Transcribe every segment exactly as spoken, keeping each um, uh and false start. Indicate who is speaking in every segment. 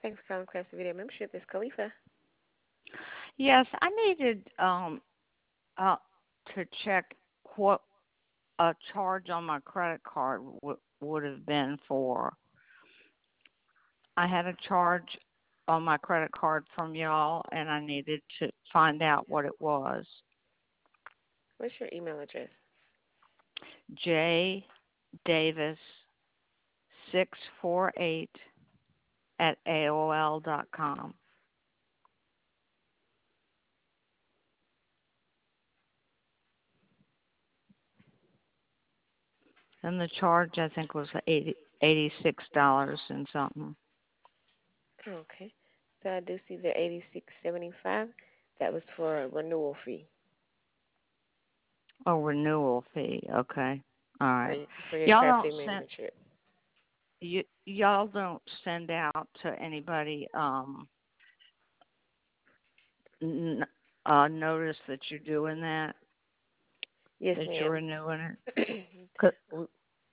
Speaker 1: Thanks for calling Classy Video Membership. It's Khalifa.
Speaker 2: Yes, I needed um uh to check what a charge on my credit card w- would have been for. I had a charge on my credit card from y'all, and I needed to find out what it was.
Speaker 1: What's your email address?
Speaker 2: J Davis six four eight at A O L dot com. And the charge I think was eighty eighty six dollars and something.
Speaker 1: Okay. So I do see the eighty-six seventy-five. That was for a renewal fee
Speaker 2: Oh, renewal fee. Okay. All
Speaker 1: for
Speaker 2: right.
Speaker 1: y- for your
Speaker 2: Y'all
Speaker 1: Classy
Speaker 2: don't send
Speaker 1: membership.
Speaker 2: you y'all don't send out to anybody um n- uh notice that you're doing that,
Speaker 1: Yes,
Speaker 2: that you're
Speaker 1: ma'am.
Speaker 2: renewing it,
Speaker 1: We-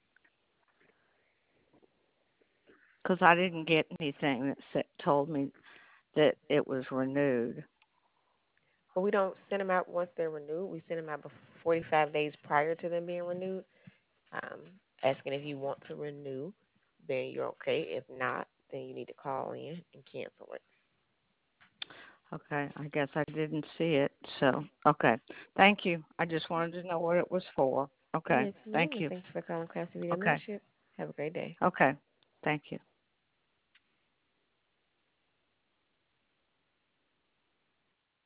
Speaker 2: because I didn't get anything that sa- told me that it was renewed.
Speaker 1: But we don't send them out once they're renewed. We send them out before forty-five days prior to them being renewed, um, asking if you want to renew. Then you're okay. If not, then you need to call in and cancel it.
Speaker 2: Okay, I guess I didn't see it. So, okay. Thank you. I just wanted to know what it was for. Okay.
Speaker 1: Yes, ma'am.
Speaker 2: Thank
Speaker 1: And
Speaker 2: you.
Speaker 1: thanks for calling Classy Video
Speaker 2: Okay.
Speaker 1: Membership. Have a great day.
Speaker 2: Okay. Thank you.